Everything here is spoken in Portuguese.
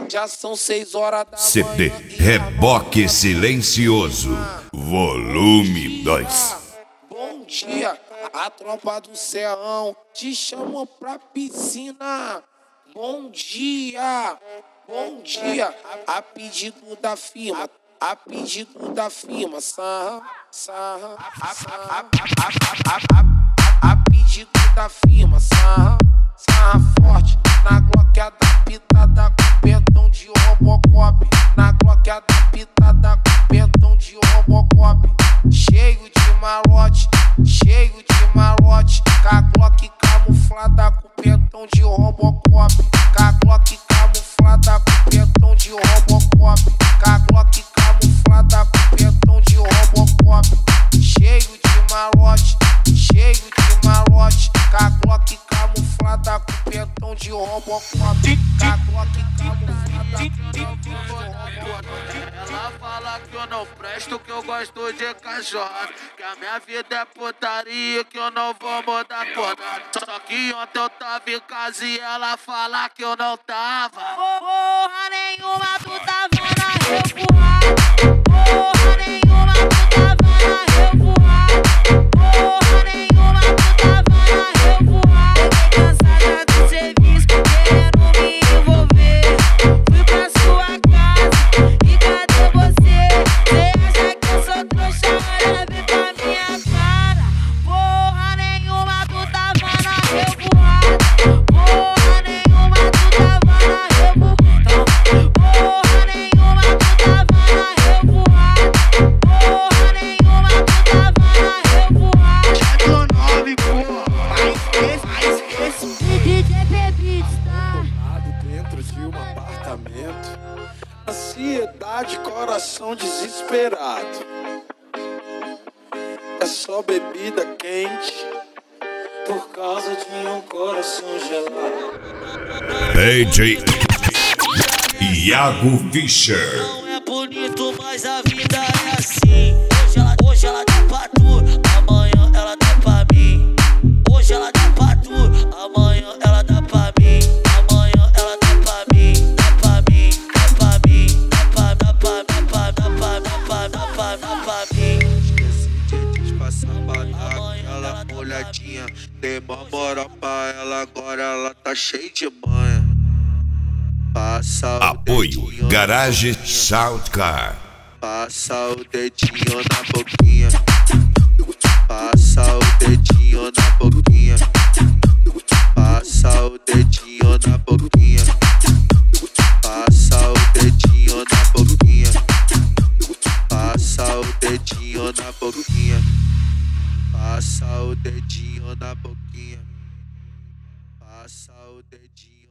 Já são 6 horas da CD manhã. Reboque Silencioso, volume 2. Bom dia, a tropa do Serrão te chama pra piscina. Bom dia, a pedido da firma, a pedido da firma, sarra, a pedido da firma, sarra forte, na Glock adaptada com petão de Robocop, na Glock adaptada com petão de Robocop, cheio de malote, com a Glock camuflada com petão de Robocop, com a Glock camuflada com petão de Robocop, com a Glock camuflada com petão de Robocop, cheio de malote, com a Glock camuflada com petão de Robocop, com a Glock camuflada com petão de Robocop. Ela fala que eu não presto, que eu gosto de cachorro, que a minha vida é putaria, que eu não vou mudar por nada. Só que ontem eu tava em casa e ela fala que eu não tava. Porra nenhuma, tu tava na revoada. Porra nenhuma, tu tava na revoada. Porra nenhuma, tu tava na revoada. Fiquei cansada do serviço, querendo me envolver. Fui pra sua casa e cadê você? Cê acha que eu sou trouxa? Olha bem pra minha cara. Porra nenhuma, tu tava na revoada. Porra nenhuma, tu tava na revoada. Porra nenhuma, tu tava na revoada. Porra nenhuma, tu tava na revoada. Já tô 9, porra. DJ Bebitos, tá? Dentro de um apartamento, ansiedade, coração desesperado. É só bebida quente por causa de um coração gelado. DJ Iago Fischer. Não é bonito, mas a vida é assim. Hoje ela dá pra tu, amanhã ela dá pra mim. Hoje ela dá pra tu, amanhã ela dá pra mim. Amanhã ela dá pra mim, dá pra mim, dá pra mim, dá pra mim. Esqueci de disfarçar pra dar aquela olhadinha. Dei uma moral pra ela, agora ela tá cheia de manha. Passa o Apoio dedinho na Garage boquinha. Soundcar. Passa o dedinho na boquinha. Passa o dedinho na boquinha. Passa o dedinho na boquinha. Passa o dedinho na boquinha. Passa o dedinho na boquinha. Passa o dedinho na boquinha. Passa o dedinho.